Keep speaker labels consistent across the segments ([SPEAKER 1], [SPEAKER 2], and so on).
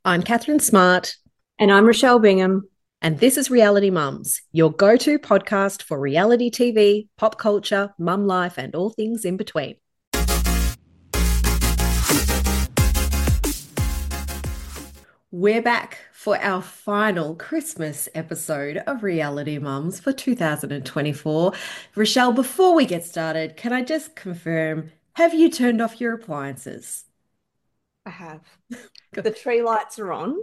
[SPEAKER 1] I'm Catherine Smart,
[SPEAKER 2] And I'm Rochelle Bingham.
[SPEAKER 1] and this is Reality Mums, your go to podcast for reality TV, pop culture, mum life, and all things in between. We're back for our final Christmas episode of Reality Mums for 2024. Rochelle, before we get started, can I just confirm, have you turned off your appliances?
[SPEAKER 2] I have. The
[SPEAKER 1] Good.
[SPEAKER 2] tree lights are on,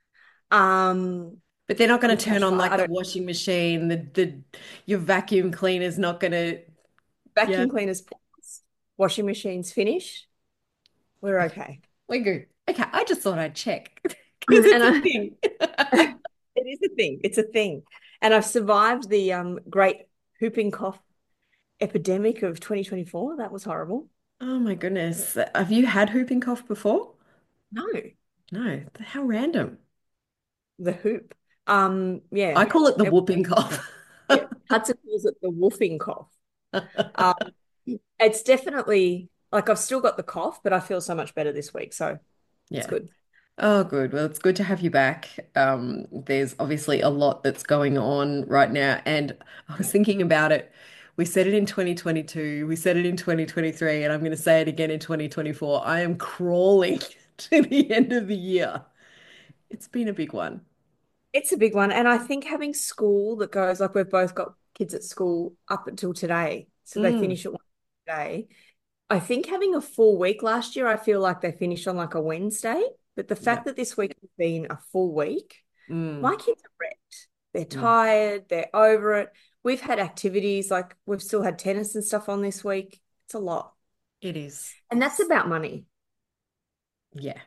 [SPEAKER 2] um,
[SPEAKER 1] But they're not going to
[SPEAKER 2] which
[SPEAKER 1] turn on like
[SPEAKER 2] I
[SPEAKER 1] the
[SPEAKER 2] don't.
[SPEAKER 1] washing machine, the your vacuum cleaner's not going to, yeah.
[SPEAKER 2] Vacuum cleaners paused, washing machines finished. We're okay.
[SPEAKER 1] We're good. Okay, I just thought I'd check because
[SPEAKER 2] And
[SPEAKER 1] it's a thing.
[SPEAKER 2] it is a thing. It's a thing. And I've survived the great whooping cough epidemic of 2024. That was horrible.
[SPEAKER 1] Oh my goodness. Have you had whooping cough before?
[SPEAKER 2] No,
[SPEAKER 1] No. How random.
[SPEAKER 2] the hoop. Yeah.
[SPEAKER 1] I call it the
[SPEAKER 2] It,
[SPEAKER 1] whooping cough.
[SPEAKER 2] yeah. Hudson calls it the woofing cough. Um, it's definitely like I've still got the cough, but I feel so much better this week. So it's
[SPEAKER 1] Yeah.
[SPEAKER 2] good.
[SPEAKER 1] Oh, good. Well, it's good to have you back. There's obviously a lot that's going on right now, and I was thinking about it. We said it in 2022, we said it in 2023, and I'm going to say it again in 2024. I am crawling to the end of the year. It's been a big one.
[SPEAKER 2] It's a big one. And I think having school that goes like we've both got kids at school up until today. So they
[SPEAKER 1] Mm,
[SPEAKER 2] finish at one day. I think having a full week last year, I feel like they finished on like a Wednesday. But the
[SPEAKER 1] yeah.
[SPEAKER 2] fact that this week has been a full week,
[SPEAKER 1] Mm,
[SPEAKER 2] my kids are wrecked. They're
[SPEAKER 1] mm.
[SPEAKER 2] tired, they're over it. We've had activities like we've still had tennis and stuff on this week. It's a lot.
[SPEAKER 1] It is.
[SPEAKER 2] And that's about money.
[SPEAKER 1] Yeah.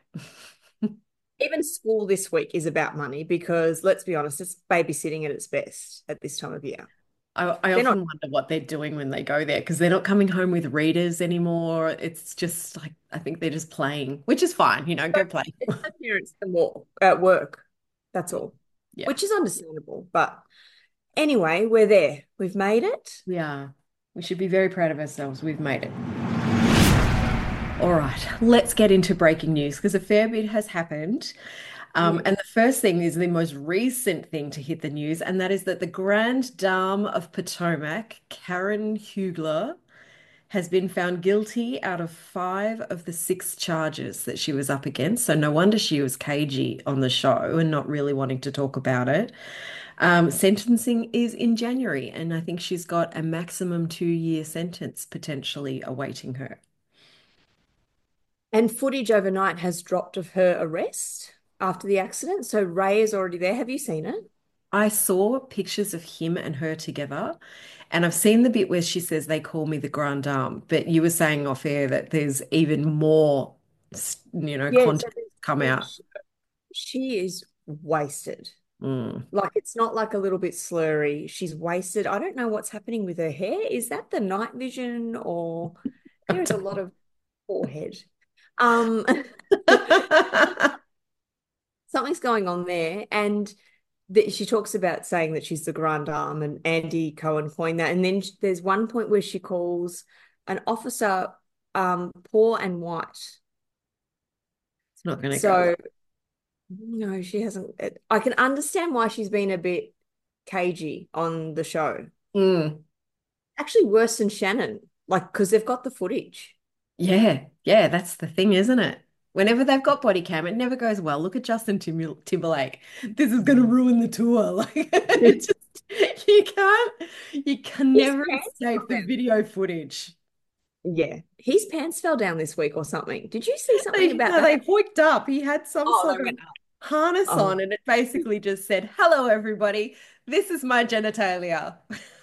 [SPEAKER 2] Even school this week is about money because let's be honest, it's babysitting at its best at this time of year.
[SPEAKER 1] I
[SPEAKER 2] They're not.
[SPEAKER 1] often wonder what they're doing when they go there because they're not coming home with readers anymore. It's just like, I think they're just playing, which is fine, go play.
[SPEAKER 2] It's my parents and more at work. That's all,
[SPEAKER 1] Yeah,
[SPEAKER 2] which is understandable. But anyway, we're there. We've made it.
[SPEAKER 1] we are. We should be very proud of ourselves. We've made it. All right, let's get into breaking news because a fair bit has happened.
[SPEAKER 2] Mm.
[SPEAKER 1] And the first thing is the most recent thing to hit the news, and that is that the Grand Dame of Potomac, Karen Hugler, has been found guilty out of five of the six charges that she was up against. So no wonder she was cagey on the show and not really wanting to talk about it. Sentencing is in January, and I think she's got a maximum 2-year sentence potentially awaiting her.
[SPEAKER 2] And footage overnight has dropped of her arrest after the accident. So Ray is already there. Have you seen it?
[SPEAKER 1] I saw pictures of him and her together, and I've seen the bit where she says they call me the Grande Dame, but you were saying off air that there's even more,
[SPEAKER 2] Yeah. So
[SPEAKER 1] content come out.
[SPEAKER 2] she is wasted.
[SPEAKER 1] Mm.
[SPEAKER 2] Like it's not like a little bit slurry. She's wasted. I don't know what's happening with her hair. Is that the night vision or there is a lot of forehead? Um, something's going on there. And she talks about saying that she's the grand dame, and Andy Cohen coined that. And then there's one point where she calls an officer poor and white.
[SPEAKER 1] It's not going to go
[SPEAKER 2] So
[SPEAKER 1] well.
[SPEAKER 2] no, she hasn't. I can understand why she's been a bit cagey on the show.
[SPEAKER 1] Mm.
[SPEAKER 2] Actually, worse than Shannon, like because they've got the footage.
[SPEAKER 1] Yeah, yeah, that's the thing, isn't it? Whenever they've got body cam, it never goes well. Look at Timberlake. This is going to
[SPEAKER 2] Mm.
[SPEAKER 1] ruin the tour. Like, it just, you can
[SPEAKER 2] His
[SPEAKER 1] never
[SPEAKER 2] pants fell
[SPEAKER 1] escape the
[SPEAKER 2] down.
[SPEAKER 1] video footage.
[SPEAKER 2] Yeah, his pants fell down this week or something. Did you see something about
[SPEAKER 1] No, they
[SPEAKER 2] that?
[SPEAKER 1] hoiked up. He had some
[SPEAKER 2] Oh,
[SPEAKER 1] sort
[SPEAKER 2] they
[SPEAKER 1] of
[SPEAKER 2] went up.
[SPEAKER 1] harness
[SPEAKER 2] Oh,
[SPEAKER 1] on, and it basically just said, "Hello, everybody. This is my genitalia."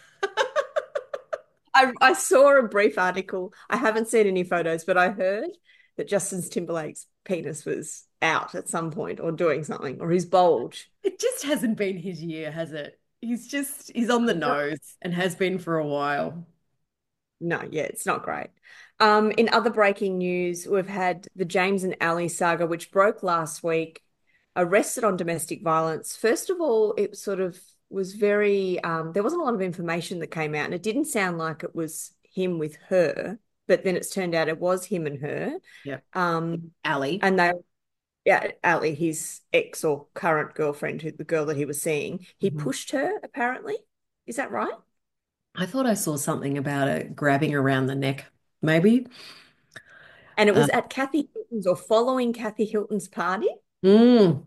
[SPEAKER 2] I saw a brief article. I haven't seen any photos, but I heard that Justin Timberlake's penis was out at some point or doing something, or his bulge.
[SPEAKER 1] It just hasn't been his year, has it? He's on the nose and has been for a while.
[SPEAKER 2] No, yeah, it's not great. In other breaking news, we've had the James and Ali saga, which broke last week, arrested on domestic violence. First of all, it sort of was very, there wasn't a lot of information that came out, and it didn't sound like it was him with her, but then it's turned out it was him and her.
[SPEAKER 1] Yep.
[SPEAKER 2] Um,
[SPEAKER 1] Ali.
[SPEAKER 2] and they yeah, Ali, his ex or current girlfriend, the girl that he was seeing, he
[SPEAKER 1] Mhm.
[SPEAKER 2] pushed her apparently. Is that right?
[SPEAKER 1] I thought I saw something about it grabbing around the neck, maybe.
[SPEAKER 2] And it
[SPEAKER 1] Uh,
[SPEAKER 2] was at Kathy Hilton's or following Kathy Hilton's party.
[SPEAKER 1] mm,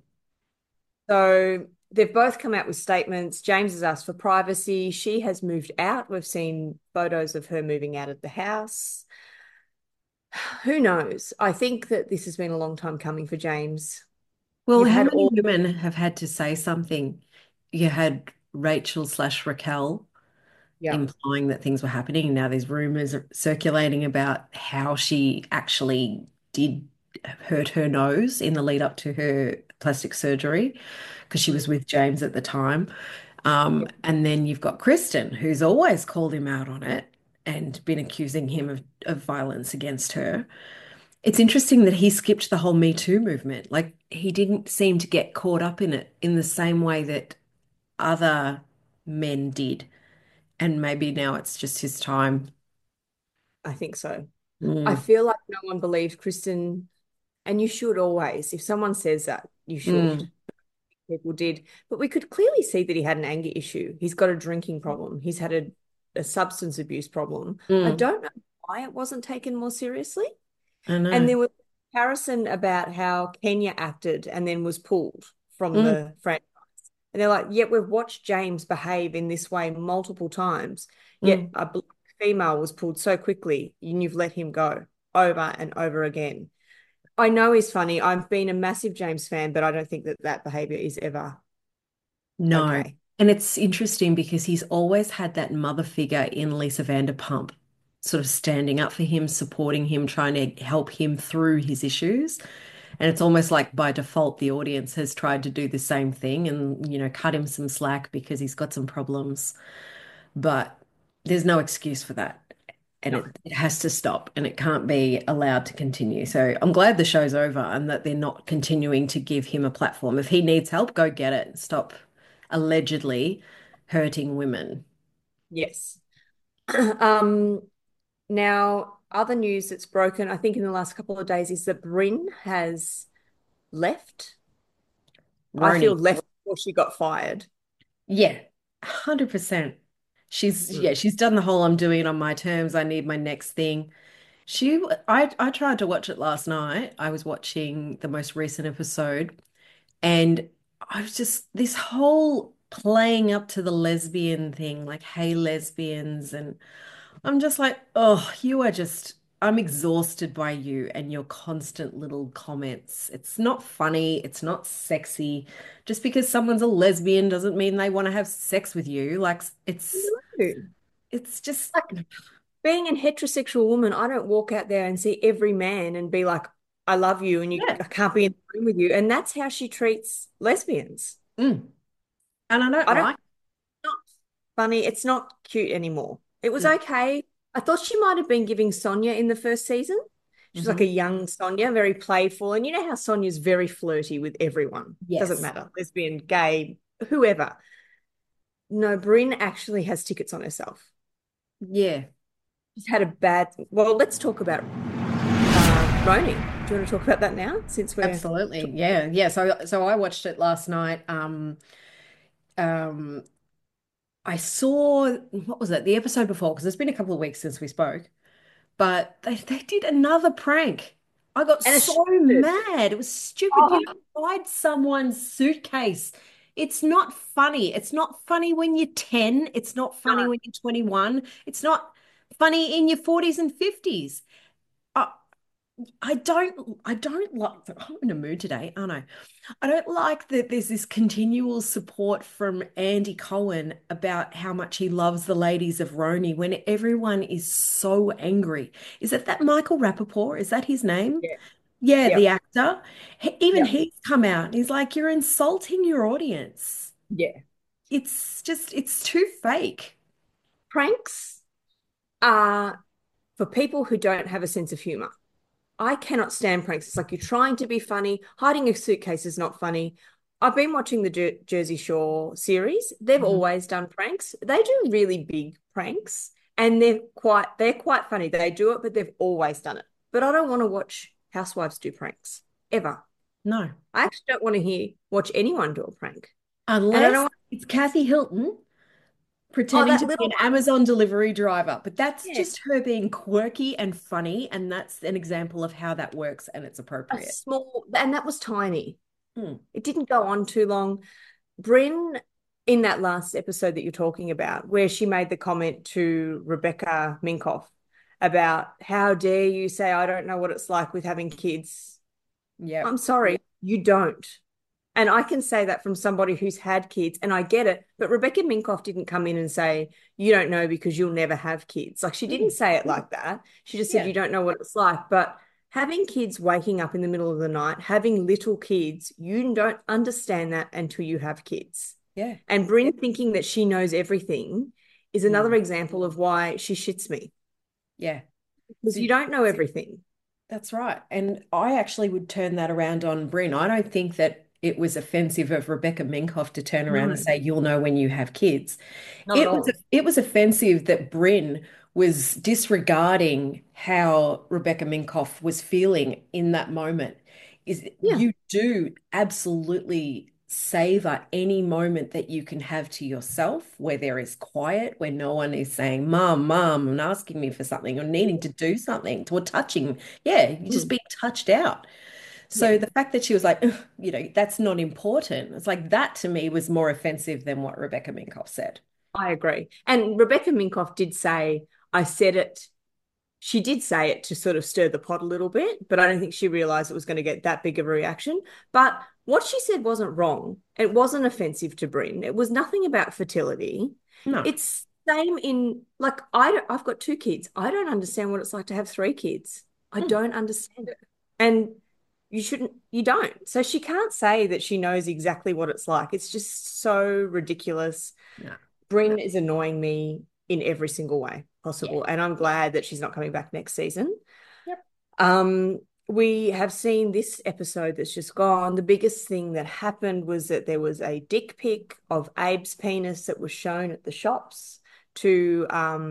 [SPEAKER 2] So they've both come out with statements. James has asked for privacy. She has moved out. We've seen photos of her moving out of the house. Who knows? I think that this has been a long time coming for James.
[SPEAKER 1] well,
[SPEAKER 2] You've
[SPEAKER 1] how
[SPEAKER 2] had
[SPEAKER 1] many
[SPEAKER 2] all,
[SPEAKER 1] women have had to say something? You had Rachel slash Raquel
[SPEAKER 2] yeah,
[SPEAKER 1] implying that things were happening. And now there's rumors circulating about how she actually did hurt her nose in the lead up to her plastic surgery because she was with James at the time. And then you've got Kristen, who's always called him out on it and been accusing him of violence against her. It's interesting that he skipped the whole Me Too movement. Like he didn't seem to get caught up in it in the same way that other men did. And maybe now it's just his time.
[SPEAKER 2] I think so. I
[SPEAKER 1] Mm,
[SPEAKER 2] feel like no one believed Kristen, and you should always. If someone says that, you should.
[SPEAKER 1] mm,
[SPEAKER 2] People did. But we could clearly see that he had an anger issue. He's got a drinking problem. He's had a substance abuse problem. I
[SPEAKER 1] mm.
[SPEAKER 2] don't know why it wasn't taken more seriously.
[SPEAKER 1] I
[SPEAKER 2] And
[SPEAKER 1] know.
[SPEAKER 2] there was a comparison about how Kenya acted and then was pulled from
[SPEAKER 1] Mm,
[SPEAKER 2] the franchise. And they're like, yet we've watched James behave in this way multiple times, yet
[SPEAKER 1] mm.
[SPEAKER 2] a black female was pulled so quickly and you've let him go over and over again. I know he's funny. I've been a massive James fan, but I don't think that that behavior is ever
[SPEAKER 1] No.
[SPEAKER 2] okay.
[SPEAKER 1] And it's interesting because he's always had that mother figure in Lisa Vanderpump, sort of standing up for him, supporting him, trying to help him through his issues. And it's almost like by default, the audience has tried to do the same thing and, cut him some slack because he's got some problems. But there's no excuse for that. And
[SPEAKER 2] No.
[SPEAKER 1] it has to stop and it can't be allowed to continue. So I'm glad the show's over and that they're not continuing to give him a platform. If he needs help, go get it. Stop allegedly hurting women.
[SPEAKER 2] Yes. Um, Now, other news that's broken, I think in the last couple of days, is that Bryn has left. I feel
[SPEAKER 1] Roni.
[SPEAKER 2] left before she got fired.
[SPEAKER 1] Yeah, 100%.
[SPEAKER 2] Mm.
[SPEAKER 1] She's done the whole I'm doing it on my terms. I need my next thing. I tried to watch it last night. I was watching the most recent episode. And I was just this whole playing up to the lesbian thing, like, hey, lesbians. And I'm just like, oh, I'm exhausted by you and your constant little comments. It's not funny. It's not sexy. Just because someone's a lesbian doesn't mean they want to have sex with you. Like,
[SPEAKER 2] No.
[SPEAKER 1] it's just,
[SPEAKER 2] Like being a heterosexual woman, I don't walk out there and see every man and be like, I love you and
[SPEAKER 1] yeah.
[SPEAKER 2] I can't be in the room with you. And that's how she treats lesbians.
[SPEAKER 1] Mm. And I don't
[SPEAKER 2] I don't,
[SPEAKER 1] like,
[SPEAKER 2] it's not funny. It's not cute anymore. It was
[SPEAKER 1] no.
[SPEAKER 2] okay. I thought she might have been giving Sonia in the first season. She was like
[SPEAKER 1] Hmm.
[SPEAKER 2] a young Sonia, very playful. And you know how Sonia's very flirty with everyone. Doesn't
[SPEAKER 1] Yes.
[SPEAKER 2] matter, lesbian, gay, whoever. No, Bryn actually has tickets on herself.
[SPEAKER 1] Yeah.
[SPEAKER 2] She's had a bad. Well, let's talk about Roni. Do you want to talk about that now? Since we're
[SPEAKER 1] Absolutely. Yeah. Yeah. So I watched it last night. Um, I saw what was it? The episode before, because it's been a couple of weeks since we spoke, but they did another prank. I got
[SPEAKER 2] and it's
[SPEAKER 1] so
[SPEAKER 2] stupid.
[SPEAKER 1] mad. It was stupid.
[SPEAKER 2] Oh,
[SPEAKER 1] You don't hide someone's suitcase. It's not funny. It's not funny when you're 10. It's not funny
[SPEAKER 2] no.
[SPEAKER 1] when you're 21. It's not funny in your 40s and 50s. I don't like, I'm in a mood today, aren't I? I don't like that there's this continual support from Andy Cohen about how much he loves the ladies of Roni when everyone is so angry. Is it that Michael Rappaport? Is that his name?
[SPEAKER 2] Yeah.
[SPEAKER 1] Yeah, the
[SPEAKER 2] Yep.
[SPEAKER 1] actor. Even
[SPEAKER 2] Yep.
[SPEAKER 1] he's come out and he's like, you're insulting your audience.
[SPEAKER 2] Yeah.
[SPEAKER 1] It's too fake.
[SPEAKER 2] Pranks are for people who don't have a sense of humor. I cannot stand pranks. It's like you're trying to be funny. Hiding a suitcase is not funny. I've been watching the Jersey Shore series. They've
[SPEAKER 1] Mhm.
[SPEAKER 2] always done pranks. They do really big pranks and they're quite funny. They do it, but they've always done it. But I don't want to watch housewives do pranks ever.
[SPEAKER 1] No.
[SPEAKER 2] I actually don't want to watch anyone do a prank. And I don't
[SPEAKER 1] Unless
[SPEAKER 2] want,
[SPEAKER 1] it's Kathy Hilton
[SPEAKER 2] oh,
[SPEAKER 1] pretending
[SPEAKER 2] that
[SPEAKER 1] to be
[SPEAKER 2] little
[SPEAKER 1] an
[SPEAKER 2] one.
[SPEAKER 1] Amazon delivery driver. But that's
[SPEAKER 2] Yeah.
[SPEAKER 1] just her being quirky and funny. And that's an example of how that works and it's
[SPEAKER 2] A
[SPEAKER 1] appropriate.
[SPEAKER 2] small, and that was tiny.
[SPEAKER 1] Hmm.
[SPEAKER 2] It didn't go on too long. Bryn, in that last episode that you're talking about, where she made the comment to Rebecca Minkoff about how dare you say I don't know what it's like with having kids.
[SPEAKER 1] Yep.
[SPEAKER 2] I'm sorry, you don't. And I can say that from somebody who's had kids, and I get it. But Rebecca Minkoff didn't come in and say, you don't know because you'll never have kids. Like, she didn't
[SPEAKER 1] Mm.
[SPEAKER 2] say it like that. She just said,
[SPEAKER 1] Yeah.
[SPEAKER 2] you don't know what it's like. But having kids waking up in the middle of the night, having little kids, you don't understand that until you have kids.
[SPEAKER 1] Yeah.
[SPEAKER 2] And Bryn thinking that she knows everything is another
[SPEAKER 1] Mm.
[SPEAKER 2] example of why she shits me
[SPEAKER 1] Yeah.
[SPEAKER 2] because you
[SPEAKER 1] Be-
[SPEAKER 2] don't know everything.
[SPEAKER 1] That's right. And I actually would turn that around on Bryn. I don't think that it was offensive of Rebecca Minkoff to turn around and
[SPEAKER 2] No,
[SPEAKER 1] say, you'll know when you have kids.
[SPEAKER 2] not at all.
[SPEAKER 1] It was offensive that Bryn was disregarding how Rebecca Minkoff was feeling in that moment. Is
[SPEAKER 2] Yeah.
[SPEAKER 1] you do absolutely savor any moment that you can have to yourself where there is quiet, where no one is saying, Mom, Mom, and asking me for something or needing to do something or touching. Yeah, you're just
[SPEAKER 2] Mm.
[SPEAKER 1] being touched out.
[SPEAKER 2] Yeah.
[SPEAKER 1] So the fact that she was like, "Ugh, that's not important. It's like that to me was more offensive than what Rebecca Minkoff said.
[SPEAKER 2] I agree. And Rebecca Minkoff did say, I said it. She did say it to sort of stir the pot a little bit, but I don't think she realized it was going to get that big of a reaction. But what she said wasn't wrong. It wasn't offensive to Bryn. It was nothing about fertility.
[SPEAKER 1] No.
[SPEAKER 2] It's same in like I've got two kids. I don't understand what it's like to have three kids. I
[SPEAKER 1] Mm,
[SPEAKER 2] don't understand it. And you don't. So she can't say that she knows exactly what it's like. It's just so ridiculous.
[SPEAKER 1] no.
[SPEAKER 2] Bryn is annoying me in every single way
[SPEAKER 1] Yeah.
[SPEAKER 2] possible, and I'm glad that she's not coming back next season.
[SPEAKER 1] Yep.
[SPEAKER 2] Um, we have seen this episode that's just gone. The biggest thing that happened was that there was a dick pic of Abe's penis that was shown at the shops to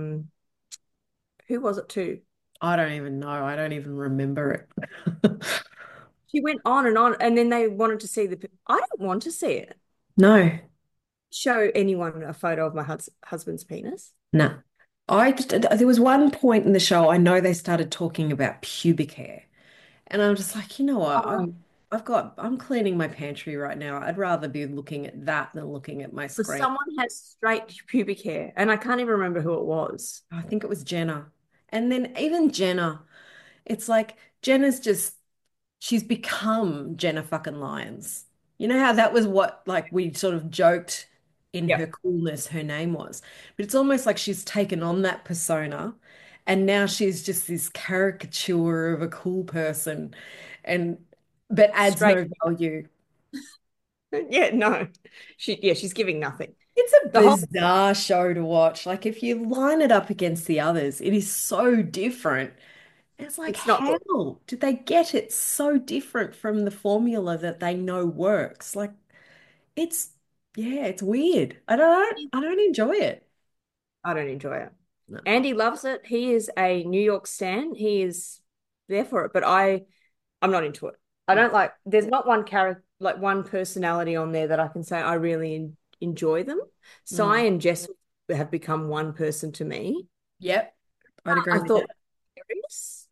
[SPEAKER 2] who was it to?
[SPEAKER 1] I don't even know. I don't even remember it.
[SPEAKER 2] She went on, and then they wanted to see the. I don't want to see it.
[SPEAKER 1] No,
[SPEAKER 2] Show anyone a photo of my husband's penis.
[SPEAKER 1] no. There was one point in the show, I know they started talking about pubic hair. And I'm just like, you know what?
[SPEAKER 2] Um,
[SPEAKER 1] I'm cleaning my pantry right now. I'd rather be looking at that than looking at my
[SPEAKER 2] So
[SPEAKER 1] screen.
[SPEAKER 2] someone has straight pubic hair, and I can't even remember who it was.
[SPEAKER 1] I think it was Jenna. And then even Jenna, it's like Jenna's just she's become Jenna fucking Lyons. You know how that was what like we sort of joked in
[SPEAKER 2] Yeah.
[SPEAKER 1] her coolness her name was. But it's almost like she's taken on that persona and now she's just this caricature of a cool person and but adds
[SPEAKER 2] Straight.
[SPEAKER 1] no value.
[SPEAKER 2] Yeah, no. She's giving nothing.
[SPEAKER 1] It's a
[SPEAKER 2] The whole
[SPEAKER 1] bizarre show to watch. Like if you line it up against the others, it is so different. It's like,
[SPEAKER 2] it's not
[SPEAKER 1] how
[SPEAKER 2] good.
[SPEAKER 1] did they get it so different from the formula that they know works? Like, it's yeah, it's weird. I don't enjoy it.
[SPEAKER 2] I don't enjoy it.
[SPEAKER 1] No.
[SPEAKER 2] Andy loves it. He is a New York stan. He is there for it, but I'm not into it. I
[SPEAKER 1] No.
[SPEAKER 2] don't like there's not one character like one personality on there that I can say I really enjoy them. Cy
[SPEAKER 1] Mm.
[SPEAKER 2] and Jess have become one person to me.
[SPEAKER 1] Yep, I'd agree
[SPEAKER 2] I
[SPEAKER 1] with
[SPEAKER 2] thought
[SPEAKER 1] that.
[SPEAKER 2] Paris,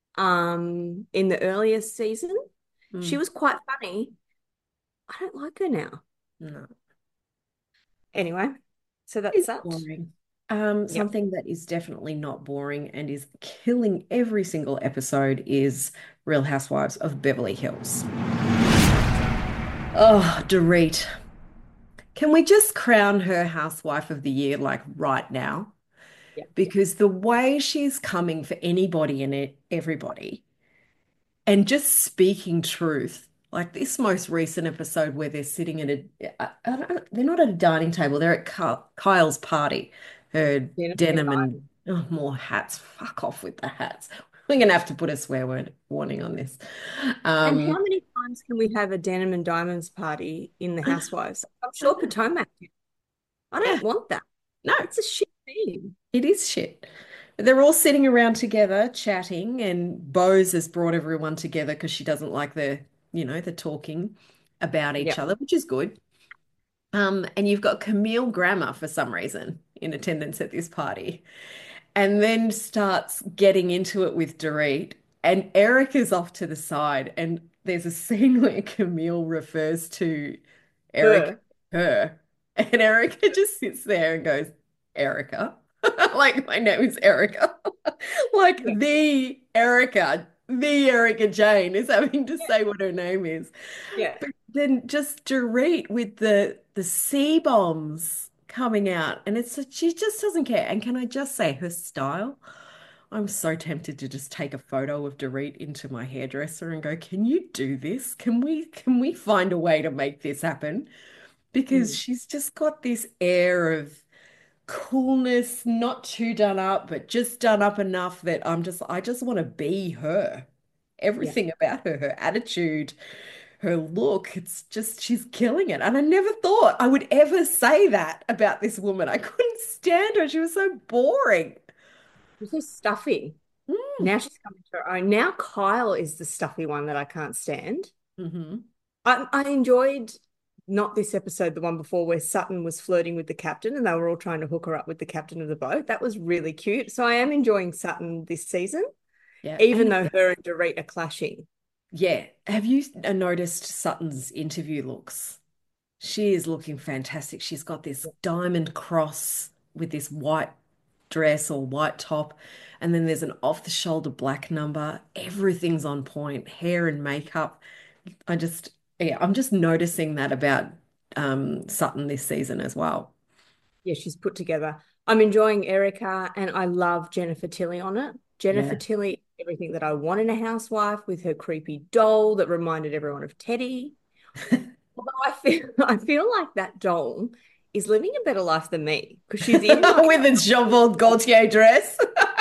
[SPEAKER 2] in the earlier season, she
[SPEAKER 1] Mm.
[SPEAKER 2] was quite funny. I don't like her now.
[SPEAKER 1] No,
[SPEAKER 2] Anyway, so that's
[SPEAKER 1] it's
[SPEAKER 2] that.
[SPEAKER 1] boring.
[SPEAKER 2] Yep.
[SPEAKER 1] Something that is definitely not boring and is killing every single episode is Real Housewives of Beverly Hills. Oh, Dorit. Can we just crown her Housewife of the Year like right now?
[SPEAKER 2] Yeah.
[SPEAKER 1] Because the way she's coming for anybody and everybody and just speaking truth, like this most recent episode where they're sitting at they're not at a dining table, they're at Kyle's party. Her
[SPEAKER 2] Jennifer
[SPEAKER 1] denim and
[SPEAKER 2] Diamond.
[SPEAKER 1] oh, more hats. Fuck off with the hats. We're gonna have to put a swear word warning on this.
[SPEAKER 2] And
[SPEAKER 1] Um,
[SPEAKER 2] how many times can we have a Denim and Diamonds party in the Housewives? I'm sure Potomac did. I
[SPEAKER 1] yeah,
[SPEAKER 2] don't want that.
[SPEAKER 1] no,
[SPEAKER 2] It's a shit thing.
[SPEAKER 1] it is shit. They're all sitting around together chatting, and Bose has brought everyone together because she doesn't like the the talking about each
[SPEAKER 2] Yeah.
[SPEAKER 1] other, which is good. And you've got Camille Grammer for some reason in attendance at this party, and then starts getting into it with Dorit, and Eric is off to the side, and there's a scene where Camille refers to Eric,
[SPEAKER 2] Her.
[SPEAKER 1] her, and Erica just sits there and goes, Erica. Like, my name is Erica. Like,
[SPEAKER 2] Yeah.
[SPEAKER 1] the Erica Jane is having to say what her name is.
[SPEAKER 2] Yeah.
[SPEAKER 1] But then just Dorit with the C bombs coming out, and she just doesn't care. And can I just say her style? I'm so tempted to just take a photo of Dorit into my hairdresser and go, "Can you do this? Can we find a way to make this happen?" Because
[SPEAKER 2] Mm.
[SPEAKER 1] she's just got this air of coolness, not too done up, but just done up enough that I just want to be her.
[SPEAKER 2] Yeah.
[SPEAKER 1] Everything about her attitude, her look, it's just she's killing it. And I never thought I would ever say that about this woman. I couldn't stand her. She was so boring.
[SPEAKER 2] She's so stuffy.
[SPEAKER 1] Mm.
[SPEAKER 2] Now she's coming to her own. Now Kyle is the stuffy one that I can't stand.
[SPEAKER 1] Hmm.
[SPEAKER 2] I enjoyed not this episode, the one before where Sutton was flirting with the captain and they were all trying to hook her up with the captain of the boat. That was really cute. So I am enjoying Sutton this season,
[SPEAKER 1] Yeah.
[SPEAKER 2] even
[SPEAKER 1] And
[SPEAKER 2] though her and Dorit are clashing.
[SPEAKER 1] yeah, have you noticed Sutton's interview looks? She is looking fantastic. She's got this diamond cross with this white dress or white top, and then there's an off-the-shoulder black number. Everything's on point, hair and makeup. Yeah, I'm just noticing that about Sutton this season as well.
[SPEAKER 2] Yeah, she's put together. I'm enjoying Erica and I love Jennifer Tilly on it. Jennifer
[SPEAKER 1] Yeah.
[SPEAKER 2] Tilly, everything that I want in a housewife with her creepy doll that reminded everyone of Teddy. Although I feel like that doll is living a better life than me because she's in like
[SPEAKER 1] With its Jean-Paul Gaultier dress.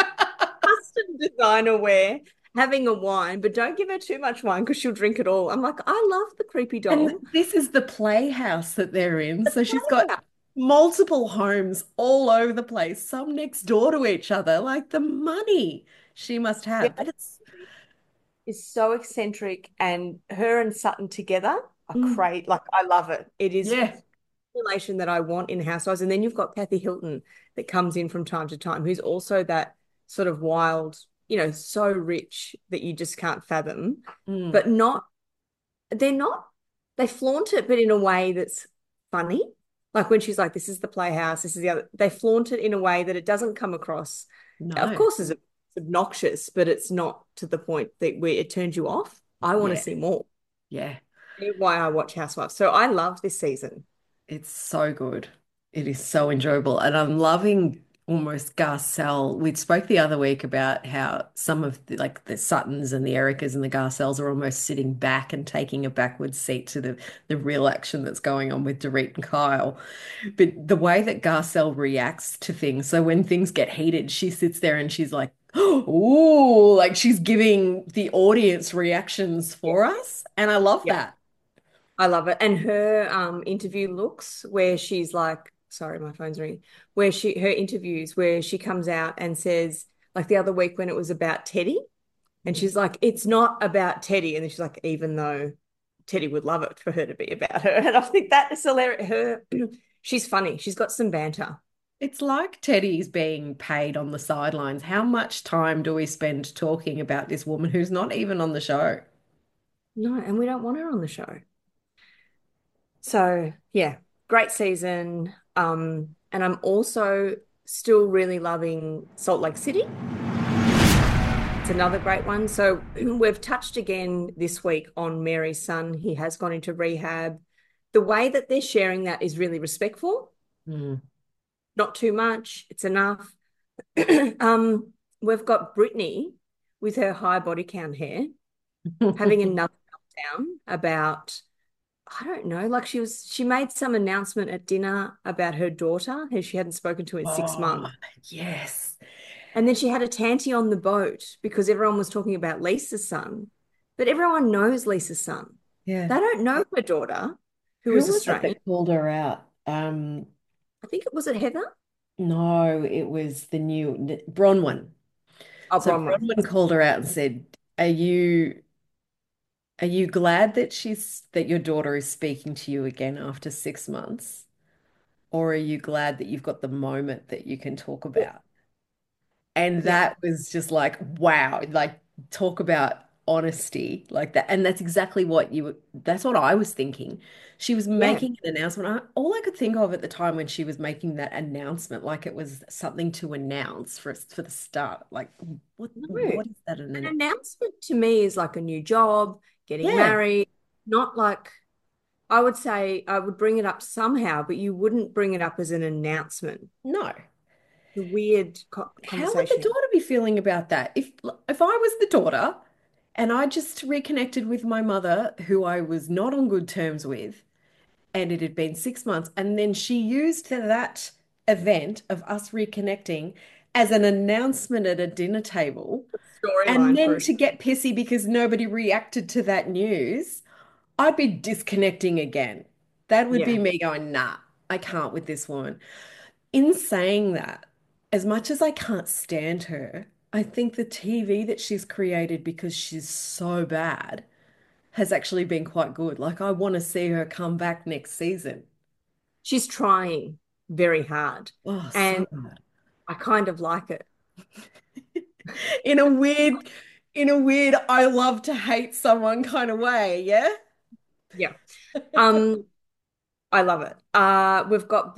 [SPEAKER 2] custom designer wear, having a wine, but don't give her too much wine because she'll drink it all. I'm like, I love the creepy
[SPEAKER 1] And
[SPEAKER 2] doll.
[SPEAKER 1] this is the playhouse that they're in.
[SPEAKER 2] The
[SPEAKER 1] So she's got
[SPEAKER 2] playhouse.
[SPEAKER 1] multiple homes all over the place, some next door to each other. Like, the money she must have. But it's,
[SPEAKER 2] Is so eccentric, and her and Sutton together are
[SPEAKER 1] mm,
[SPEAKER 2] great. Like I love it. It is
[SPEAKER 1] yeah.
[SPEAKER 2] relation that I want in Housewives. And then you've got Kathy Hilton that comes in from time to time, who's also that sort of wild, so rich that you just can't fathom,
[SPEAKER 1] Mm,
[SPEAKER 2] but not, they're not, they flaunt it, but in a way that's funny. Like when she's like, this is the playhouse, this is the other, they flaunt it in a way that it doesn't come across, of
[SPEAKER 1] no.
[SPEAKER 2] course, as obnoxious, but it's not to the point that where it turns you off. I want to
[SPEAKER 1] Yeah.
[SPEAKER 2] see more.
[SPEAKER 1] Yeah.
[SPEAKER 2] Why I watch Housewives. So I love this season.
[SPEAKER 1] It's so good. It is so enjoyable. And I'm loving almost Garcelle. We spoke the other week about how some of the Suttons and the Ericas and the Garcelles are almost sitting back and taking a backward seat to the real action that's going on with Dorit and Kyle. But the way that Garcelle reacts to things, so when things get heated, she sits there and she's like, "Ooh," like she's giving the audience reactions
[SPEAKER 2] Yeah.
[SPEAKER 1] for us. And I love
[SPEAKER 2] Yeah.
[SPEAKER 1] that.
[SPEAKER 2] I love it. And her interview looks where she's like, sorry, my phone's ringing, where her interviews where she comes out and says, like the other week when it was about Teddy, and she's like, it's not about Teddy. And then she's like, even though Teddy would love it for her to be about her. And I think that is hilarious. She's funny. She's got some banter.
[SPEAKER 1] It's like Teddy's being paid on the sidelines. How much time do we spend talking about this woman who's not even on the show?
[SPEAKER 2] No, and we don't want her on the show. So yeah, great season. And I'm also still really loving Salt Lake City. It's another great one. So we've touched again this week on Mary's son. He has gone into rehab. The way that they're sharing that is really respectful,
[SPEAKER 1] Mm.
[SPEAKER 2] not too much. It's enough. We've got Brittany with her high body count hair having another meltdown about, I don't know, like she made some announcement at dinner about her daughter who she hadn't spoken to in 6 months.
[SPEAKER 1] Oh, yes.
[SPEAKER 2] And then she had a tanty on the boat because everyone was talking about Lisa's son. But everyone knows Lisa's son.
[SPEAKER 1] Yeah.
[SPEAKER 2] They don't know her daughter, who
[SPEAKER 1] Who
[SPEAKER 2] is
[SPEAKER 1] was it
[SPEAKER 2] Australian.
[SPEAKER 1] that called her out?
[SPEAKER 2] I think it was at Heather.
[SPEAKER 1] No, it was the new Bronwyn.
[SPEAKER 2] Oh,
[SPEAKER 1] So
[SPEAKER 2] Bronwyn.
[SPEAKER 1] Bronwyn called her out and said, "Are you Are you glad that your daughter is speaking to you again after 6 months? Or are you glad that you've got the moment that you can talk
[SPEAKER 2] Well,
[SPEAKER 1] about? And
[SPEAKER 2] yeah,
[SPEAKER 1] that was just like, wow, like talk about honesty like that. And that's what I was thinking. She was
[SPEAKER 2] yeah.
[SPEAKER 1] making an announcement. All I could think of at the time when she was making that announcement, like it was something to announce for the start. Like,
[SPEAKER 2] No,
[SPEAKER 1] what is that
[SPEAKER 2] an
[SPEAKER 1] an
[SPEAKER 2] announcement to me is like a new job, getting
[SPEAKER 1] Yeah,
[SPEAKER 2] married, not like I would say I would bring it up somehow, but you wouldn't bring it up as an announcement.
[SPEAKER 1] no.
[SPEAKER 2] The weird co
[SPEAKER 1] How would the
[SPEAKER 2] conversation.
[SPEAKER 1] daughter be feeling about that? If I was the daughter and I just reconnected with my mother, who I was not on good terms with, and it had been 6 months, and then she used that event of us reconnecting as an announcement at a dinner table, and
[SPEAKER 2] Storyline for
[SPEAKER 1] then
[SPEAKER 2] a
[SPEAKER 1] to
[SPEAKER 2] show.
[SPEAKER 1] get pissy because nobody reacted to that news, I'd be disconnecting again. That would be
[SPEAKER 2] Yeah.
[SPEAKER 1] me going, nah, I can't with this woman. In saying that, as much as I can't stand her, I think the TV that she's created because she's so bad has actually been quite good. Like, I want to see her come back next season.
[SPEAKER 2] She's trying very hard.
[SPEAKER 1] Oh, so
[SPEAKER 2] And
[SPEAKER 1] bad.
[SPEAKER 2] I kind of like it.
[SPEAKER 1] In a weird, I love to hate someone kind of way, yeah?
[SPEAKER 2] Yeah. Um, I love it. We've got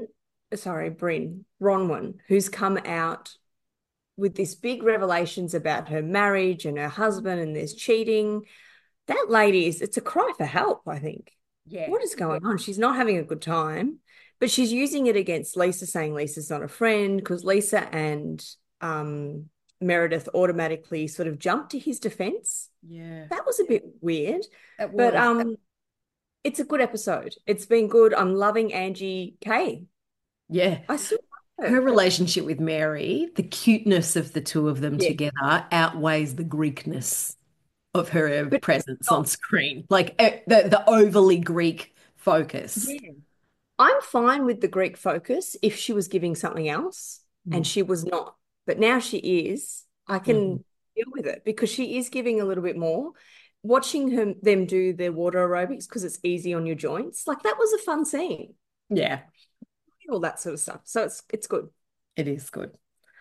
[SPEAKER 2] Bryn Bronwyn, who's come out with this big revelations about her marriage and her husband, and there's cheating. That lady it's a cry for help, I think.
[SPEAKER 1] Yeah.
[SPEAKER 2] What is going on? She's not having a good time, but she's using it against Lisa, saying Lisa's not a friend because Lisa and um, Meredith automatically sort of jumped to his defense.
[SPEAKER 1] Yeah.
[SPEAKER 2] That was a bit weird,
[SPEAKER 1] That
[SPEAKER 2] but
[SPEAKER 1] was.
[SPEAKER 2] it's a good episode. It's been good. I'm loving Angie Kay.
[SPEAKER 1] Yeah.
[SPEAKER 2] I still love
[SPEAKER 1] Her
[SPEAKER 2] her.
[SPEAKER 1] relationship with Mary, the cuteness of the two of them
[SPEAKER 2] Yeah,
[SPEAKER 1] together outweighs the Greekness of her
[SPEAKER 2] but
[SPEAKER 1] presence on
[SPEAKER 2] not,
[SPEAKER 1] screen. Like the overly Greek focus.
[SPEAKER 2] yeah. I'm fine with the Greek focus if she was giving something else and
[SPEAKER 1] Mm.
[SPEAKER 2] she was not. But now she is. I
[SPEAKER 1] Mhm.
[SPEAKER 2] can deal with it because she is giving a little bit more. Watching them do their water aerobics because it's easy on your joints, like that was a fun scene.
[SPEAKER 1] Yeah,
[SPEAKER 2] All that sort of stuff. So it's good.
[SPEAKER 1] it is good.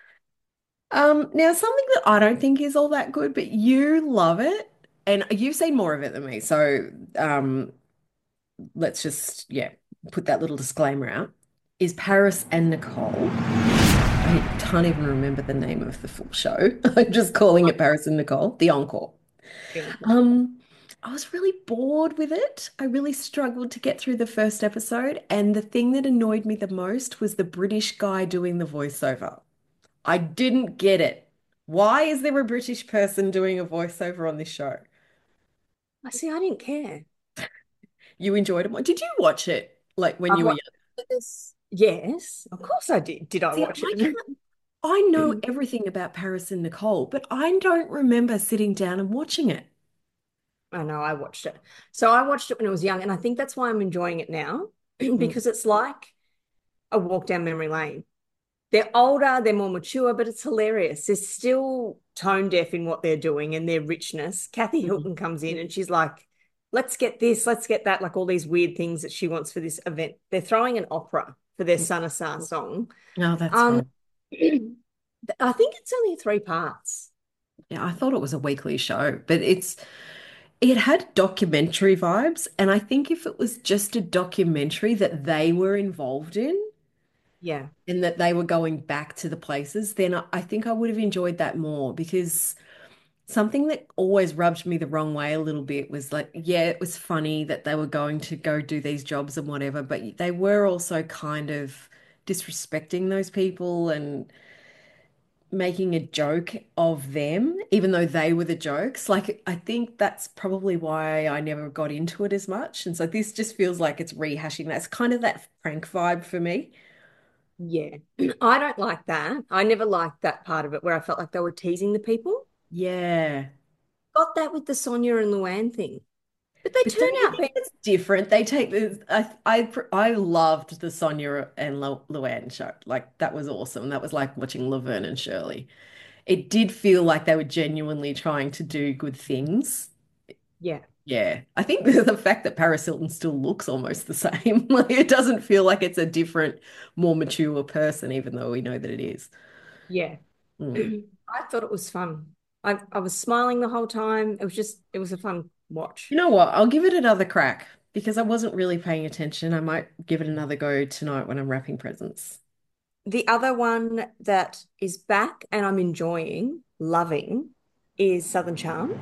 [SPEAKER 1] Now something that I don't think is all that good, but you love it, and you've seen more of it than me. So let's just put that little disclaimer out. Is Paris and Nicole. I can't even remember the name of the full show. I'm just calling it Paris and Nicole, the encore. Um, I was really bored with it. I really struggled to get through the first episode, and the thing that annoyed me the most was the British guy doing the voiceover. I didn't get it. Why is there a British person doing a voiceover on this show?
[SPEAKER 2] I see. I didn't care.
[SPEAKER 1] You enjoyed it more? Did you watch it like when
[SPEAKER 2] I've
[SPEAKER 1] you were
[SPEAKER 2] watched
[SPEAKER 1] young?
[SPEAKER 2] this. Yes, of course I did. Did I
[SPEAKER 1] See,
[SPEAKER 2] watch it?
[SPEAKER 1] I know everything about Paris and Nicole, but I don't remember sitting down and watching it.
[SPEAKER 2] I know I watched it. So I watched it when I was young, and I think that's why I'm enjoying it now
[SPEAKER 1] Mm.
[SPEAKER 2] because it's like a walk down memory lane. They're older, they're more mature, but it's hilarious. They're still tone deaf in what they're doing and their richness. Kathy
[SPEAKER 1] Mm.
[SPEAKER 2] Hilton comes in and she's like, let's get this, let's get that, like all these weird things that she wants for this event. They're throwing an opera for their Sanasa song.
[SPEAKER 1] Oh, that's
[SPEAKER 2] Um,
[SPEAKER 1] right.
[SPEAKER 2] I think it's only 3 parts.
[SPEAKER 1] Yeah, I thought it was a weekly show, but it had documentary vibes, and I think if it was just a documentary that they were involved in
[SPEAKER 2] Yeah.
[SPEAKER 1] and that they were going back to the places, then I think I would have enjoyed that more because something that always rubbed me the wrong way a little bit was like, yeah, it was funny that they were going to go do these jobs and whatever, but they were also kind of disrespecting those people and making a joke of them, even though they were the jokes. Like, I think that's probably why I never got into it as much. And so this just feels like it's rehashing. That's kind of that prank vibe for me.
[SPEAKER 2] Yeah. I don't like that. I never liked that part of it where I felt like they were teasing the people.
[SPEAKER 1] Yeah.
[SPEAKER 2] Got that with the Sonia and Luann thing. But they
[SPEAKER 1] But
[SPEAKER 2] turn
[SPEAKER 1] don't you
[SPEAKER 2] out
[SPEAKER 1] think
[SPEAKER 2] being,
[SPEAKER 1] it's different? They take this. I loved the Sonia and Luann show. Like that was awesome. That was like watching Laverne and Shirley. It did feel like they were genuinely trying to do good things.
[SPEAKER 2] Yeah.
[SPEAKER 1] Yeah, I think the fact that Paris Hilton still looks almost the same, like it doesn't feel like it's a different, more mature person, even though we know that it is.
[SPEAKER 2] Yeah.
[SPEAKER 1] Mm.
[SPEAKER 2] I thought it was fun. I was smiling the whole time. It was a fun watch.
[SPEAKER 1] You know what? I'll give it another crack because I wasn't really paying attention. I might give it another go tonight when I'm wrapping presents.
[SPEAKER 2] The other one that is back and I'm enjoying, loving, is Southern Charm.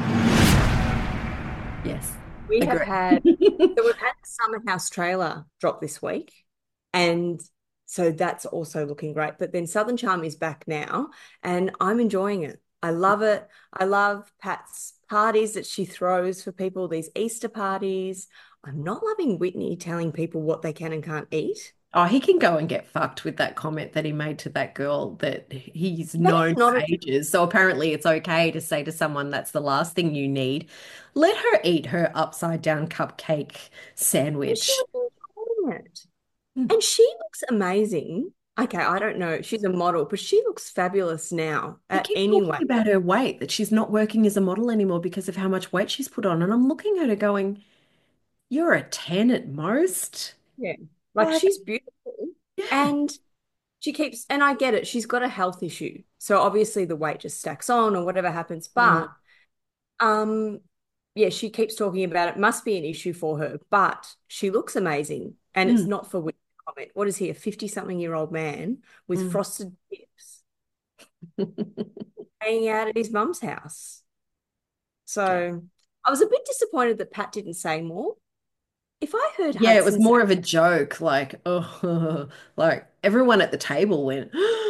[SPEAKER 1] Yes,
[SPEAKER 2] We have
[SPEAKER 1] agree.
[SPEAKER 2] had, so we've had the Summer House trailer drop this week, and so that's also looking great. But then Southern Charm is back now, and I'm enjoying it. I love it. I love Pat's parties that she throws for people, these Easter parties. I'm not loving Whitney telling people what they can and can't eat.
[SPEAKER 1] Oh, he can go and get fucked with that comment that he made to that girl that he's
[SPEAKER 2] That is
[SPEAKER 1] known
[SPEAKER 2] not
[SPEAKER 1] for
[SPEAKER 2] a,
[SPEAKER 1] ages. So apparently it's okay to say to someone that's the last thing you need. Let her eat her upside down cupcake
[SPEAKER 2] and she
[SPEAKER 1] sandwich.
[SPEAKER 2] was enjoying it.
[SPEAKER 1] Mm.
[SPEAKER 2] And she looks amazing. Okay, I don't know. She's a model, but she looks fabulous now.
[SPEAKER 1] They keep talking
[SPEAKER 2] Anyway,
[SPEAKER 1] about her weight, that she's not working as a model anymore because of how much weight she's put on. And I'm looking at her going, you're a 10 at most.
[SPEAKER 2] yeah, like
[SPEAKER 1] Like,
[SPEAKER 2] she's beautiful,
[SPEAKER 1] yeah.
[SPEAKER 2] and she keeps. And I get it. She's got a health issue, so obviously the weight just stacks on or whatever happens.
[SPEAKER 1] Mm,
[SPEAKER 2] But um, yeah, she keeps talking about it. Must be an issue for her, but she looks amazing, and it's
[SPEAKER 1] mm,
[SPEAKER 2] not for women to comment. What is he, a 50-something-year-old man with
[SPEAKER 1] mm.
[SPEAKER 2] frosted tips hanging out at his mum's house?
[SPEAKER 1] Yeah.
[SPEAKER 2] So I was a bit disappointed that Pat didn't say more. If I heard
[SPEAKER 1] Yeah, it was
[SPEAKER 2] Hudson say,
[SPEAKER 1] more of a joke, like, oh, like everyone at the table went,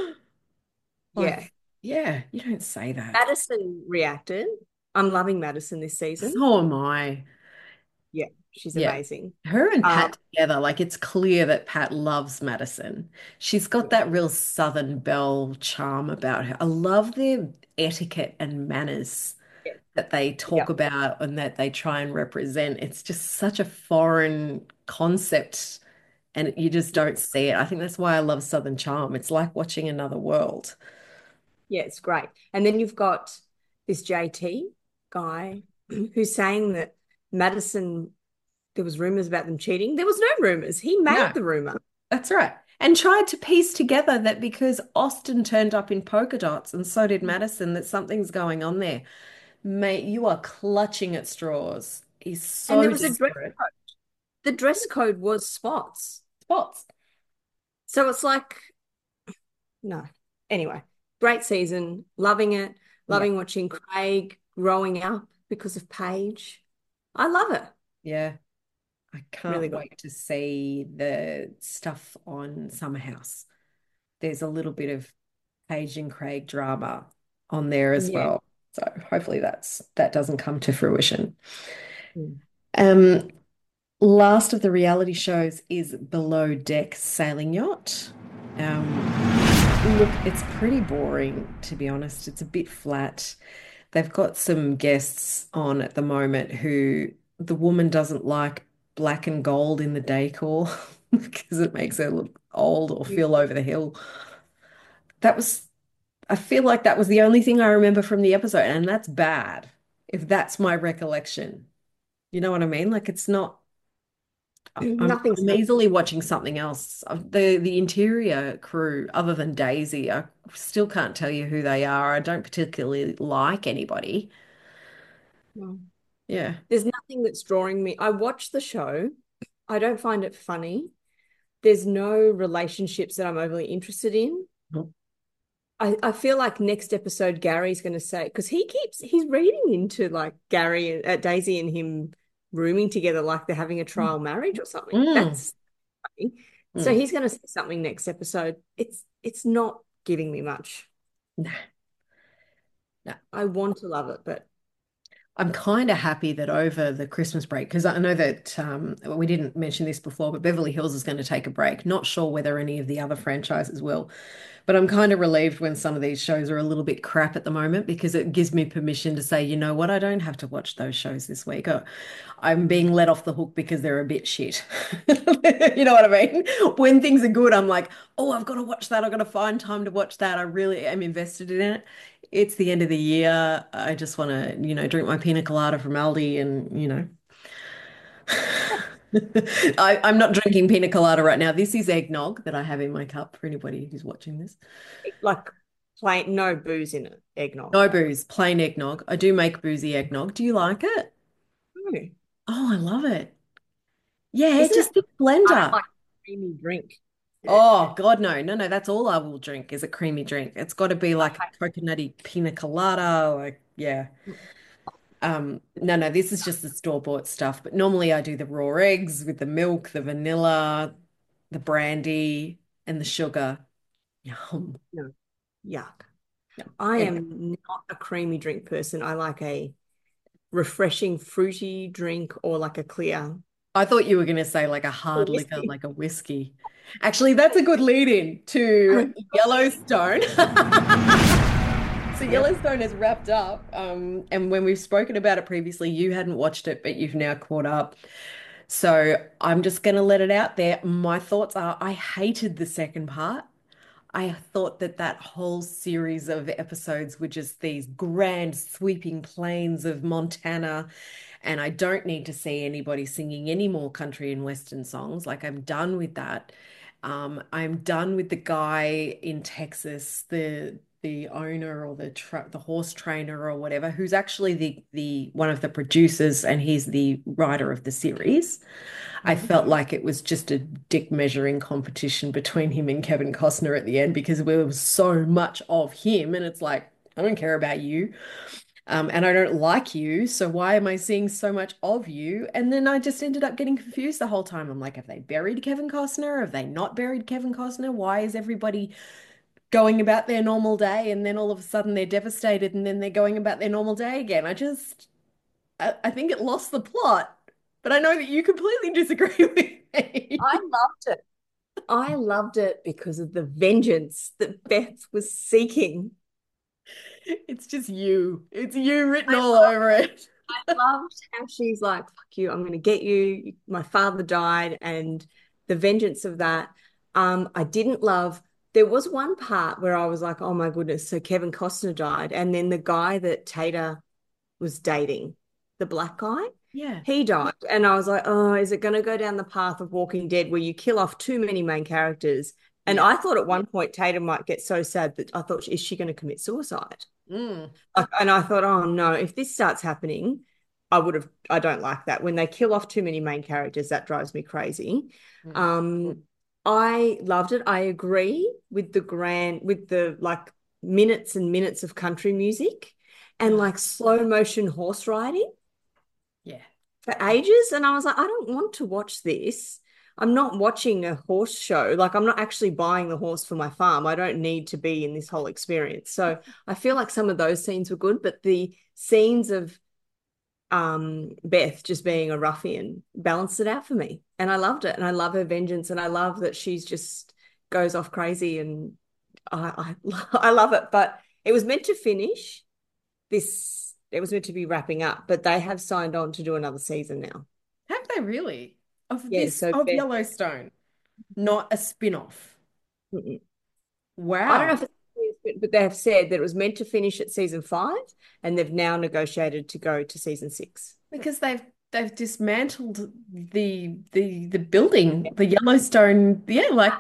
[SPEAKER 2] yeah,
[SPEAKER 1] like, yeah, you don't say that.
[SPEAKER 2] Madison reacted. I'm loving Madison this season.
[SPEAKER 1] So am I.
[SPEAKER 2] Yeah, she's
[SPEAKER 1] Yeah.
[SPEAKER 2] amazing.
[SPEAKER 1] Her and
[SPEAKER 2] Um,
[SPEAKER 1] Pat together, like it's clear that Pat loves Madison. She's got
[SPEAKER 2] yeah,
[SPEAKER 1] that real Southern belle charm about her. I love their etiquette and manners
[SPEAKER 2] yeah,
[SPEAKER 1] that they
[SPEAKER 2] yeah,
[SPEAKER 1] talk about and that they try and represent. It's just such a foreign concept and you just
[SPEAKER 2] yeah,
[SPEAKER 1] don't see it. I think that's why I love Southern Charm. It's like watching another world.
[SPEAKER 2] yeah, it's great. And then you've got this JT guy who's saying that Madison, there was rumors about them cheating. There was no rumors. He made
[SPEAKER 1] No,
[SPEAKER 2] the rumor.
[SPEAKER 1] that's right. And tried to piece together that because Austin turned up in polka dots and so did Madison, that something's going on there. Mate, you are clutching at straws. He's
[SPEAKER 2] And there
[SPEAKER 1] so
[SPEAKER 2] was a dress
[SPEAKER 1] desperate.
[SPEAKER 2] code. The dress code was spots.
[SPEAKER 1] Spots.
[SPEAKER 2] So it's like, no. Anyway, great season. Loving it.
[SPEAKER 1] Yeah.
[SPEAKER 2] Loving watching Craig growing up because of Paige. I love it.
[SPEAKER 1] Yeah. I
[SPEAKER 2] Really
[SPEAKER 1] can't
[SPEAKER 2] good.
[SPEAKER 1] wait to see the stuff on Summer House. There's a little bit of Paige and Craig drama on there as
[SPEAKER 2] Yeah.
[SPEAKER 1] well. So hopefully that doesn't come to fruition.
[SPEAKER 2] Mm.
[SPEAKER 1] Um, last of the reality shows is Below Deck Sailing Yacht. Look, it's pretty boring, to be honest. It's a bit flat. They've got some guests on at the moment who the woman doesn't like black and gold in the decor because it makes her look old or feel over the hill. That was, I feel like that was the only thing I remember from the episode, and that's bad if that's my recollection. You know what I mean? Like it's not.
[SPEAKER 2] Nothing's
[SPEAKER 1] I'm easily watching something else. The interior crew, other than Daisy, I still can't tell you who they are. I don't particularly like anybody.
[SPEAKER 2] happening.
[SPEAKER 1] Yeah.
[SPEAKER 2] There's nothing that's drawing me. I watch the show. I don't find it funny. There's no relationships that I'm overly interested in. I feel like next episode Gary's going to say, because he's reading into like Gary, Daisy and him rooming together like they're having a trial marriage or something.
[SPEAKER 1] Mm,
[SPEAKER 2] That's funny. So
[SPEAKER 1] mm.
[SPEAKER 2] he's going to say something next episode. It's not giving me much.
[SPEAKER 1] No, no.
[SPEAKER 2] I want to love it, but
[SPEAKER 1] I'm kind of happy that over the Christmas break, because I know that well, we didn't mention this before, but Beverly Hills is going to take a break. Not sure whether any of the other franchises will. But I'm kind of relieved when some of these shows are a little bit crap at the moment because it gives me permission to say, you know what, I don't have to watch those shows this week. Or I'm being let off the hook because they're a bit shit. You know what I mean? When things are good, I'm like, oh, I've got to watch that. I've got to find time to watch that. I really am invested in it. It's the end of the year. I just want to, drink my pina colada from Aldi and. I'm not drinking pina colada right now. This is eggnog that I have in my cup for anybody who's watching this.
[SPEAKER 2] Like plain, no booze in it, eggnog.
[SPEAKER 1] No booze, plain eggnog. I do make boozy eggnog. Do you like it?
[SPEAKER 2] No.
[SPEAKER 1] Oh, I love it. Yeah,
[SPEAKER 2] Isn't it?
[SPEAKER 1] just the
[SPEAKER 2] I don't
[SPEAKER 1] blender.
[SPEAKER 2] like creamy drink.
[SPEAKER 1] Oh, God, no. No, no, that's all I will drink is a creamy drink. It's got to be like
[SPEAKER 2] Okay.
[SPEAKER 1] a coconutty pina colada, like, yeah. No, no, this is just the store-bought stuff. But normally I do the raw eggs with the milk, the vanilla, the brandy, and the sugar. Yum.
[SPEAKER 2] No, yuck.
[SPEAKER 1] Yum.
[SPEAKER 2] I
[SPEAKER 1] Anyway,
[SPEAKER 2] am not a creamy drink person. I like a refreshing fruity drink or like a clear
[SPEAKER 1] I thought you were going to say like a hard liquor,
[SPEAKER 2] whiskey.
[SPEAKER 1] like a whiskey. Actually, that's a good lead in to Yellowstone. So
[SPEAKER 2] Yep.
[SPEAKER 1] Yellowstone is wrapped up. And when we've spoken about it previously, you hadn't watched it, but you've now caught up. So I'm just going to let it out there. My thoughts are I hated the second part. I thought that that whole series of episodes were just these grand sweeping plains of Montana. And I don't need to see anybody singing any more country and western songs. Like I'm done with that. I'm done with the guy in Texas, the owner or the horse trainer or whatever, who's actually the one of the producers and he's the writer of the series. I
[SPEAKER 2] Mhm.
[SPEAKER 1] felt like it was just a dick measuring competition between him and Kevin Costner at the end because there was so much of him, and it's like, I don't care about you, and I don't like you, so why am I seeing so much of you? And then I just ended up getting confused the whole time. I'm like, have they buried Kevin Costner? Have they not buried Kevin Costner? Why is everybody going about their normal day, and then all of a sudden they're devastated, and then they're going about their normal day again? I think it lost the plot. But I know that you completely disagree with
[SPEAKER 2] I
[SPEAKER 1] me.
[SPEAKER 2] loved it. I loved it because of the vengeance that Beth was seeking.
[SPEAKER 1] It's just you. It's you written
[SPEAKER 2] I
[SPEAKER 1] all over it.
[SPEAKER 2] loved how she's like, fuck you, I'm going to get you. My father died, and the vengeance of that. I didn't love, there was one part where I was like, oh my goodness, so Kevin Costner died. And then the guy that Tater was dating, the black guy,
[SPEAKER 1] Yeah.
[SPEAKER 2] he died. And I was like, oh, is it going to go down the path of Walking Dead where you kill off too many main characters? And
[SPEAKER 1] Yeah.
[SPEAKER 2] I thought at one point Tater might get so sad that I thought, is she going to commit suicide?
[SPEAKER 1] Mm.
[SPEAKER 2] And I thought, oh no, if this starts happening, I don't like that. When they kill off too many main characters, that drives me crazy.
[SPEAKER 1] Mm.
[SPEAKER 2] Um, I loved it. I agree with with the like minutes and minutes of country music and
[SPEAKER 1] Oh,
[SPEAKER 2] like slow motion horse riding
[SPEAKER 1] yeah.
[SPEAKER 2] for ages. And I was like, I don't want to watch this. I'm not watching a horse show. Like, I'm not actually buying the horse for my farm. I don't need to be in this whole experience. So I feel like some of those scenes were good, but the scenes of Beth just being a ruffian balanced it out for me. And I loved it. And I love her vengeance. And I love that she's just goes off crazy. And I love it. But it was meant to finish it was meant to be wrapping up, but they have signed on to do another season now.
[SPEAKER 1] Have they really?
[SPEAKER 2] Yeah, so
[SPEAKER 1] Of
[SPEAKER 2] Beth,
[SPEAKER 1] Yellowstone, not a spin-off.
[SPEAKER 2] mm-mm. I don't know
[SPEAKER 1] Wow.
[SPEAKER 2] if but they have said that it was meant to finish at season 5, and they've now negotiated to go to season 6.
[SPEAKER 1] Because they've dismantled the building, the Yellowstone. Yeah, like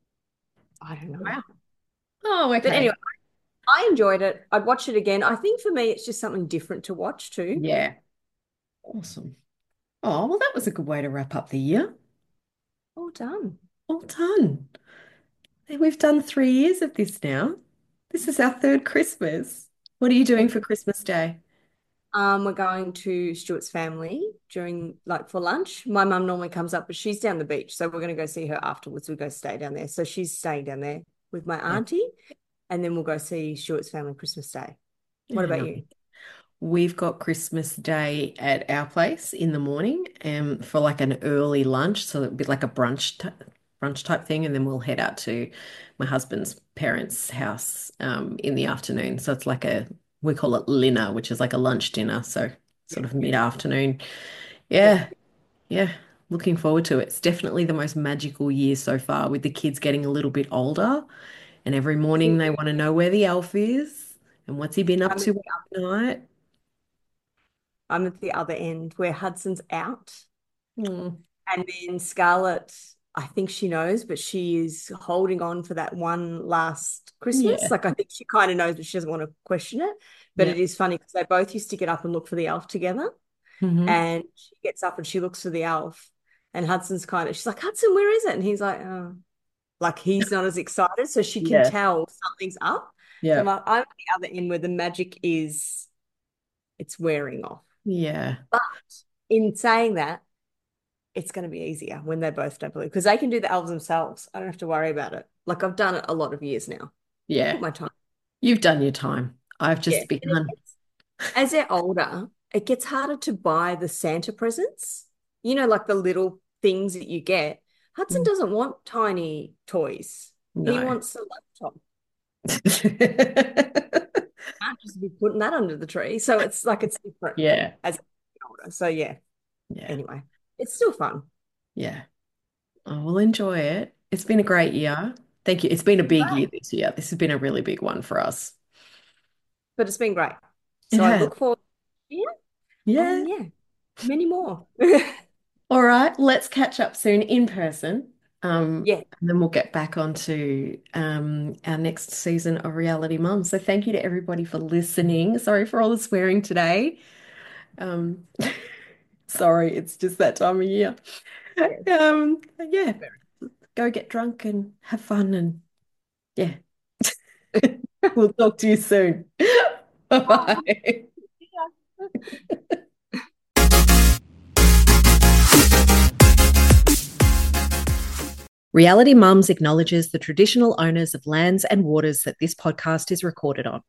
[SPEAKER 2] I don't know.
[SPEAKER 1] wow. Oh,
[SPEAKER 2] But
[SPEAKER 1] okay.
[SPEAKER 2] anyway, I enjoyed it. I'd watch it again. I think for me, it's just something different to watch too.
[SPEAKER 1] Yeah. Awesome. Oh, well, that was a good way to wrap up the year.
[SPEAKER 2] All done.
[SPEAKER 1] All done. Hey, we've done 3 years of this now. This is our third Christmas. What are you doing for Christmas Day?
[SPEAKER 2] We're going to Stuart's family during like for lunch. My mum normally comes up, but she's down the beach, so we're going to go see her afterwards. We go stay down there. So she's staying down there with my
[SPEAKER 1] Yeah.
[SPEAKER 2] auntie, and then we'll go see Stuart's family Christmas Day. What
[SPEAKER 1] Yeah,
[SPEAKER 2] about
[SPEAKER 1] no.
[SPEAKER 2] you?
[SPEAKER 1] We've got Christmas Day at our place in the morning, for like an early lunch, so it'd be like a brunch type thing, and then we'll head out to my husband's parents' house in the afternoon. So it's like we call it dinner, which is like a lunch dinner, so sort
[SPEAKER 2] Yeah,
[SPEAKER 1] of mid-afternoon.
[SPEAKER 2] yeah.
[SPEAKER 1] Yeah, yeah, looking forward to it. It's definitely the most magical year so far, with the kids getting a little bit older, and every morning they want to know where the elf is. And what's he been up
[SPEAKER 2] I'm at
[SPEAKER 1] to overnight?
[SPEAKER 2] I'm at the other end where Hudson's out.
[SPEAKER 1] Hmm.
[SPEAKER 2] And then Scarlett, I think she knows, but she is holding on for that one last Christmas.
[SPEAKER 1] Yeah.
[SPEAKER 2] Like I think she kind of knows, but she doesn't want to question it. But
[SPEAKER 1] Yeah.
[SPEAKER 2] it is funny because they both used to get up and look for the elf together.
[SPEAKER 1] Hmm.
[SPEAKER 2] And she gets up and she looks for the elf. And Hudson's kind of, she's like, Hudson, where is it? And he's like he's not as excited. So she can
[SPEAKER 1] Yeah.
[SPEAKER 2] tell something's up. So
[SPEAKER 1] Yeah.
[SPEAKER 2] I'm at the other end where the magic is, it's wearing off.
[SPEAKER 1] Yeah.
[SPEAKER 2] But in saying that, it's going to be easier when they both don't believe because they can do the elves themselves. I don't have to worry about it. Like I've done it a lot of years now.
[SPEAKER 1] Yeah.
[SPEAKER 2] Put my time.
[SPEAKER 1] You've done your time. I've
[SPEAKER 2] Yeah.
[SPEAKER 1] just begun.
[SPEAKER 2] As they're older, it gets harder to buy the Santa presents. Like the little things that you get. Hudson
[SPEAKER 1] Mm.
[SPEAKER 2] doesn't want tiny toys. He
[SPEAKER 1] No.
[SPEAKER 2] wants a laptop. Can't just be putting that under the tree. So it's like it's different
[SPEAKER 1] Yeah.
[SPEAKER 2] as they get older. So yeah.
[SPEAKER 1] Yeah.
[SPEAKER 2] Anyway, it's still fun,
[SPEAKER 1] Yeah. I will enjoy it. It's been a great year. Thank you. It's been a big year this year. This has been a really big one for us.
[SPEAKER 2] but it's been great.
[SPEAKER 1] It
[SPEAKER 2] So I
[SPEAKER 1] has.
[SPEAKER 2] look forward. Yeah,
[SPEAKER 1] Yeah.
[SPEAKER 2] and yeah, many more.
[SPEAKER 1] All right. Let's catch up soon in person.
[SPEAKER 2] Yeah,
[SPEAKER 1] And then we'll get back onto our next season of Reality Mum. So thank you to everybody for listening. Sorry for all the swearing today. Um, sorry, it's just that time of year.
[SPEAKER 2] yeah.
[SPEAKER 1] Yeah, go get drunk and have fun and yeah. We'll talk to you soon. Bye-bye. Reality Mums acknowledges the traditional owners of lands and waters that this podcast is recorded on.